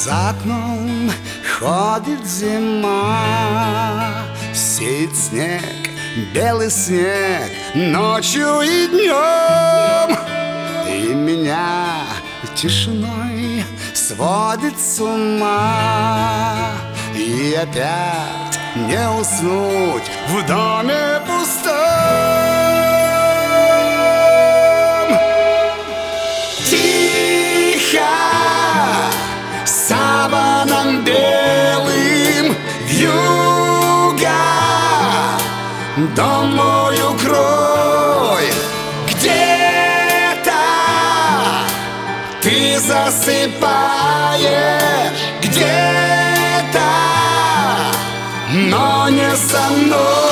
За окном ходит зима, сеет снег, белый снег, ночью и днем. И меня тишиной сводит с ума. И опять не уснуть в доме пустом. Тихо, саваном белым вьюга, дом мой укрой. Где-то ты засыпаешь, где-то, но не со мной.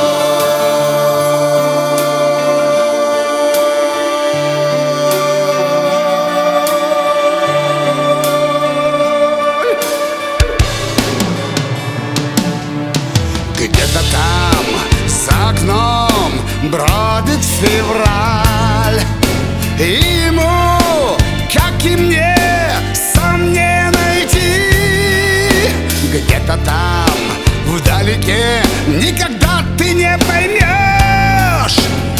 Где-то там, за окном, бродит февраль, и ему, как и мне, сам не найти. Где-то там, вдалеке, никогда ты не поймешь,